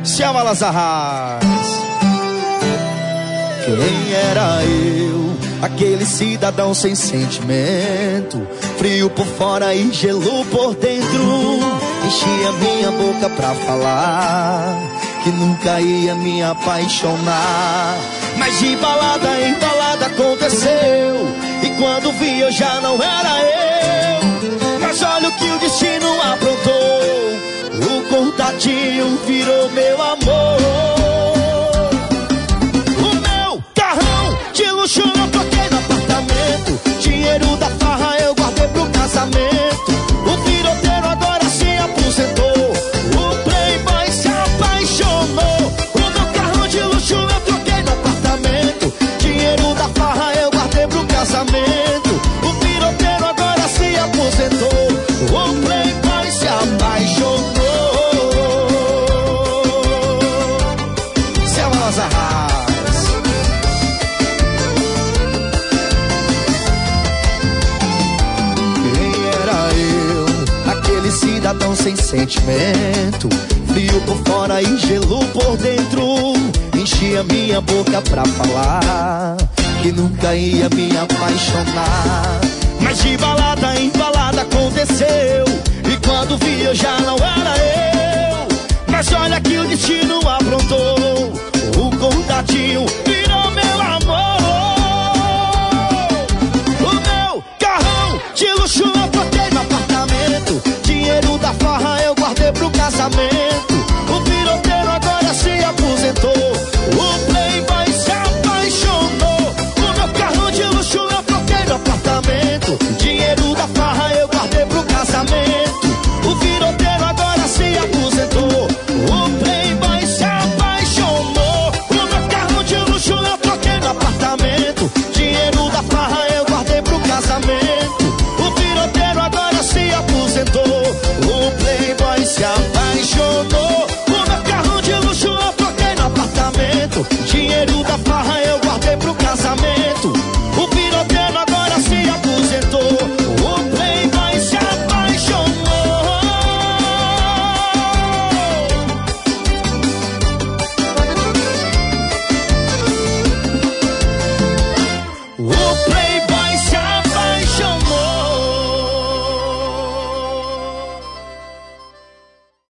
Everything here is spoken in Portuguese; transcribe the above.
Selma Lazarras. Quem era eu? Aquele cidadão sem sentimento, frio por fora e gelo por dentro. Enchia minha boca pra falar que nunca ia me apaixonar. Mas de balada em balada aconteceu, e quando vi eu já não era eu. Mas olha o que o destino aprontou, o contatinho virou meu amor. O meu carrão de luxo eu troquei no apartamento, dinheiro da farra eu guardei pro casamento. O piroteiro agora se aposentou, o playboy se apaixonou. O meu carrão de luxo eu troquei no apartamento, dinheiro da farra eu guardei pro casamento. O piroteiro agora se aposentou, o playboy se apaixonou. Selma Lazarras. Quem era eu? Aquele cidadão sem sentimento, frio por fora e gelo por dentro. Enchia minha boca pra falar que nunca ia me apaixonar. Mas de balada em balada aconteceu, e quando vi eu já não era